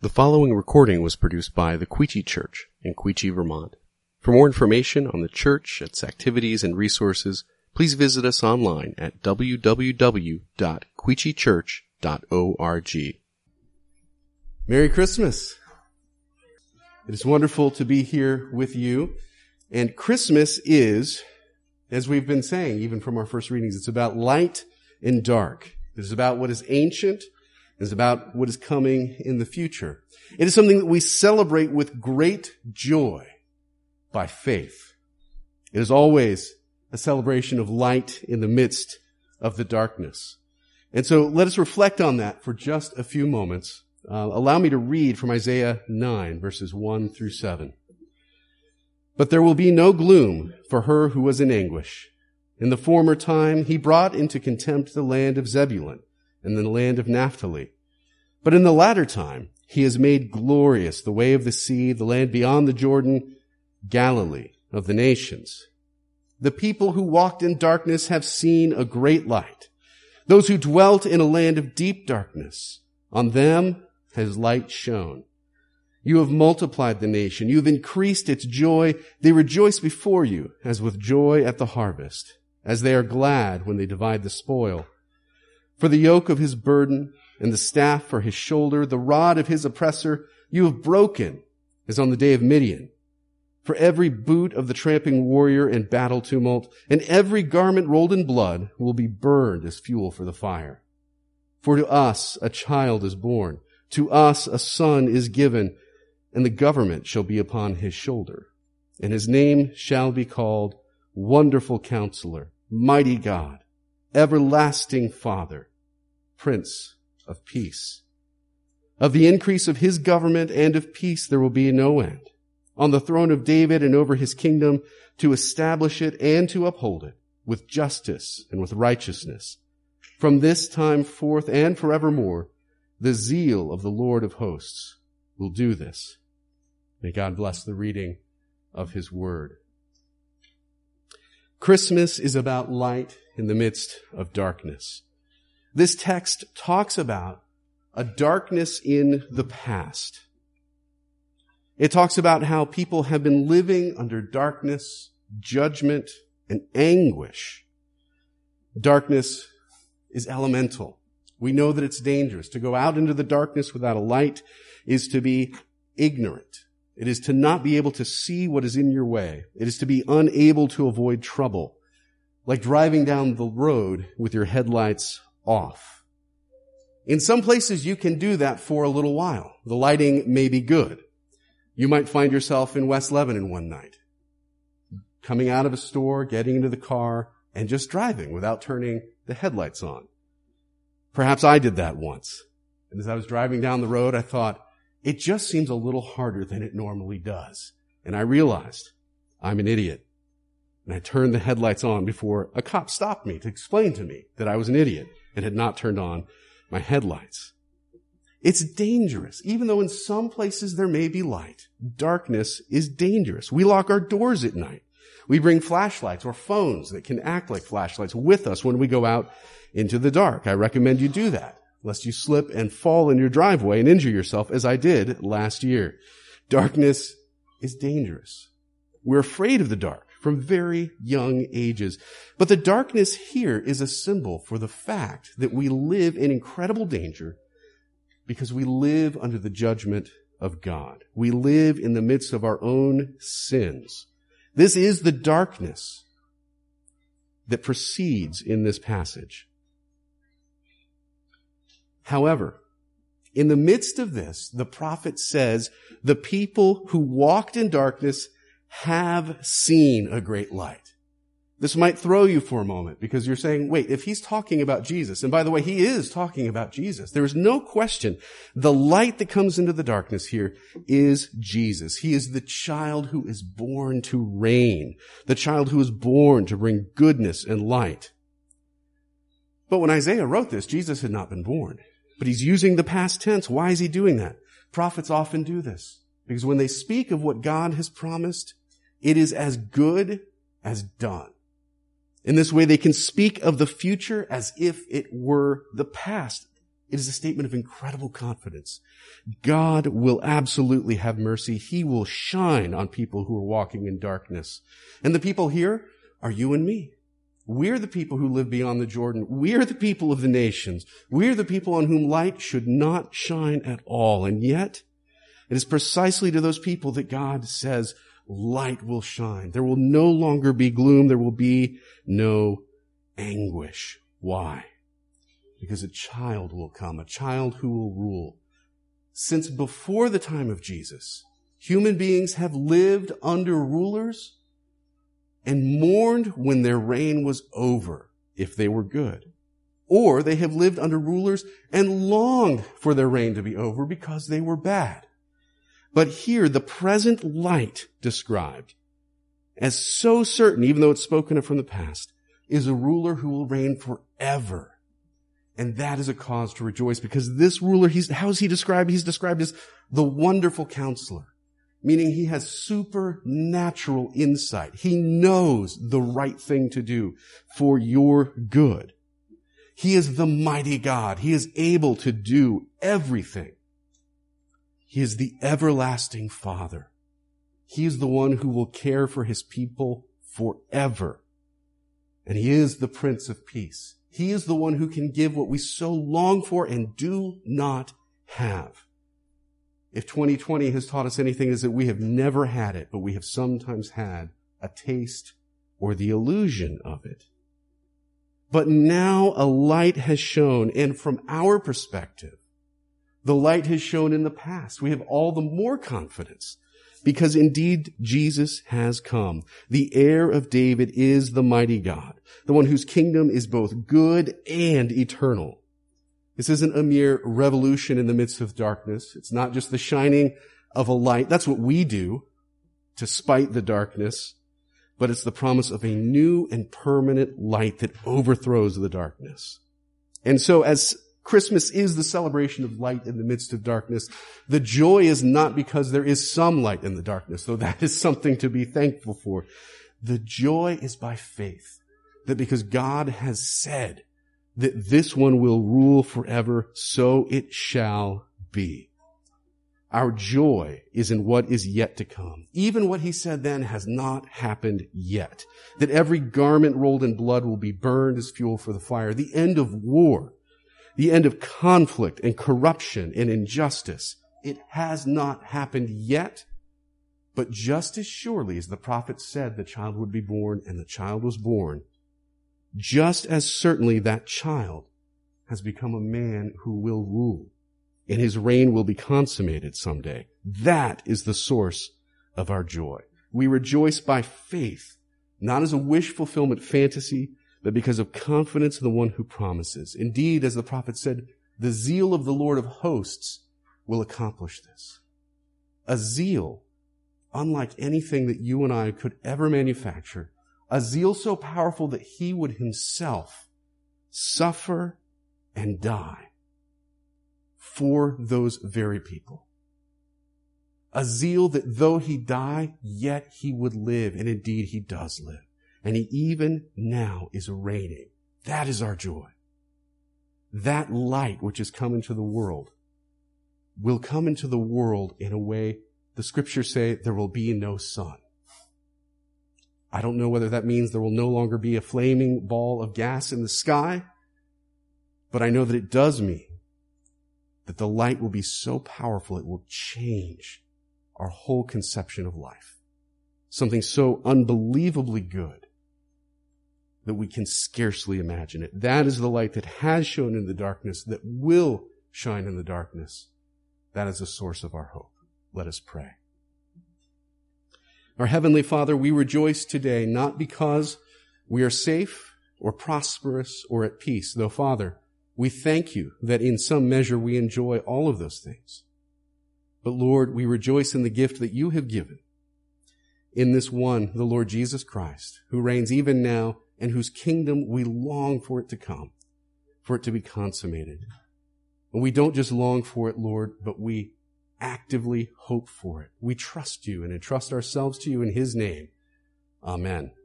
The following recording was produced by the Quechee Church in Quechee, Vermont. For more information on the church, its activities, and resources, please visit us online at www.quecheechurch.org. Merry Christmas! It is wonderful to be here with you. And Christmas is, as we've been saying, even from our first readings, it's about light and dark. It is about what is ancient. It is about what is coming in the future. It is something that we celebrate with great joy by faith. It is always a celebration of light in the midst of the darkness. And so let us reflect on that for just a few moments. Allow me to read from Isaiah 9, verses 1 through 7. But there will be no gloom for her who was in anguish. In the former time he brought into contempt the land of Zebulun and the land of Naphtali. But in the latter time he has made glorious the way of the sea, the land beyond the Jordan, Galilee of the nations. The people who walked in darkness have seen a great light. Those who dwelt in a land of deep darkness, on them has light shone. You have multiplied the nation. You have increased its joy. They rejoice before you as with joy at the harvest, as they are glad when they divide the spoil. For the yoke of his burden and the staff for his shoulder, the rod of his oppressor, you have broken as on the day of Midian. For every boot of the tramping warrior in battle tumult, and every garment rolled in blood will be burned as fuel for the fire. For to us a child is born, to us a son is given, and the government shall be upon his shoulder. And his name shall be called Wonderful Counselor, Mighty God, Everlasting Father, Prince of Peace. Of the increase of his government and of peace there will be no end. On the throne of David and over his kingdom, to establish it and to uphold it with justice and with righteousness. From this time forth and forevermore, the zeal of the Lord of hosts will do this. May God bless the reading of his word. Christmas is about light in the midst of darkness. This text talks about a darkness in the past. It talks about how people have been living under darkness, judgment, and anguish. Darkness is elemental. We know that it's dangerous. To go out into the darkness without a light is to be ignorant. It is to not be able to see what is in your way. It is to be unable to avoid trouble, like driving down the road with your headlights off. In some places you can do that for a little while. The lighting may be good. You might find yourself in West Lebanon one night, coming out of a store, getting into the car, and just driving without turning the headlights on. Perhaps I did that once. And as I was driving down the road, I thought, it just seems a little harder than it normally does. And I realized I'm an idiot. And I turned the headlights on before a cop stopped me to explain to me that I was an idiot and had not turned on my headlights. It's dangerous. Even though in some places there may be light, darkness is dangerous. We lock our doors at night. We bring flashlights or phones that can act like flashlights with us when we go out into the dark. I recommend you do that, lest you slip and fall in your driveway and injure yourself, as I did last year. Darkness is dangerous. We're afraid of the dark from very young ages. But the darkness here is a symbol for the fact that we live in incredible danger because we live under the judgment of God. We live in the midst of our own sins. This is the darkness that proceeds in this passage. However, in the midst of this, the prophet says, the people who walked in darkness have seen a great light. This might throw you for a moment because you're saying, wait, if he's talking about Jesus, and by the way, he is talking about Jesus. There is no question the light that comes into the darkness here is Jesus. He is the child who is born to reign, the child who is born to bring goodness and light. But when Isaiah wrote this, Jesus had not been born. But he's using the past tense. Why is he doing that? Prophets often do this because when they speak of what God has promised, it is as good as done. In this way, they can speak of the future as if it were the past. It is a statement of incredible confidence. God will absolutely have mercy. He will shine on people who are walking in darkness. And the people here are you and me. We're the people who live beyond the Jordan. We're the people of the nations. We're the people on whom light should not shine at all. And yet, it is precisely to those people that God says, light will shine. There will no longer be gloom. There will be no anguish. Why? Because a child will come, a child who will rule. Since before the time of Jesus, human beings have lived under rulers and mourned when their reign was over, if they were good. Or they have lived under rulers and longed for their reign to be over because they were bad. But here, the present light described as so certain, even though it's spoken of from the past, is a ruler who will reign forever. And that is a cause to rejoice, because this ruler, how is he described? He's described as the wonderful counselor, meaning he has supernatural insight. He knows the right thing to do for your good. He is the mighty God. He is able to do everything. He is the everlasting Father. He is the one who will care for his people forever. And he is the Prince of Peace. He is the one who can give what we so long for and do not have. If 2020 has taught us anything, it is that we have never had it, but we have sometimes had a taste or the illusion of it. But now a light has shone, and from our perspective, the light has shone in the past. We have all the more confidence because indeed Jesus has come. The heir of David is the mighty God, the one whose kingdom is both good and eternal. This isn't a mere revolution in the midst of darkness. It's not just the shining of a light. That's what we do to spite the darkness. But it's the promise of a new and permanent light that overthrows the darkness. And so as Christmas is the celebration of light in the midst of darkness, the joy is not because there is some light in the darkness, though that is something to be thankful for. The joy is by faith, that because God has said that this one will rule forever, so it shall be. Our joy is in what is yet to come. Even what he said then has not happened yet. That every garment rolled in blood will be burned as fuel for the fire. The end of war. The end of conflict and corruption and injustice. It has not happened yet. But just as surely as the prophet said the child would be born and the child was born, just as certainly that child has become a man who will rule. And his reign will be consummated someday. That is the source of our joy. We rejoice by faith, not as a wish fulfillment fantasy, but because of confidence in the one who promises. Indeed, as the prophet said, the zeal of the Lord of hosts will accomplish this. A zeal unlike anything that you and I could ever manufacture. A zeal so powerful that he would himself suffer and die for those very people. A zeal that though he die, yet he would live. And indeed he does live. And he even now is reigning. That is our joy. That light which has come into the world will come into the world in a way the scriptures say there will be no sun. I don't know whether that means there will no longer be a flaming ball of gas in the sky, but I know that it does mean that the light will be so powerful it will change our whole conception of life. Something so unbelievably good that we can scarcely imagine it. That is the light that has shone in the darkness, that will shine in the darkness. That is the source of our hope. Let us pray. Our Heavenly Father, we rejoice today not because we are safe or prosperous or at peace, though, Father, we thank you that in some measure we enjoy all of those things. But Lord, we rejoice in the gift that you have given in this one, the Lord Jesus Christ, who reigns even now and whose kingdom we long for it to come, for it to be consummated. And we don't just long for it, Lord, but we actively hope for it. We trust you and entrust ourselves to you in his name. Amen.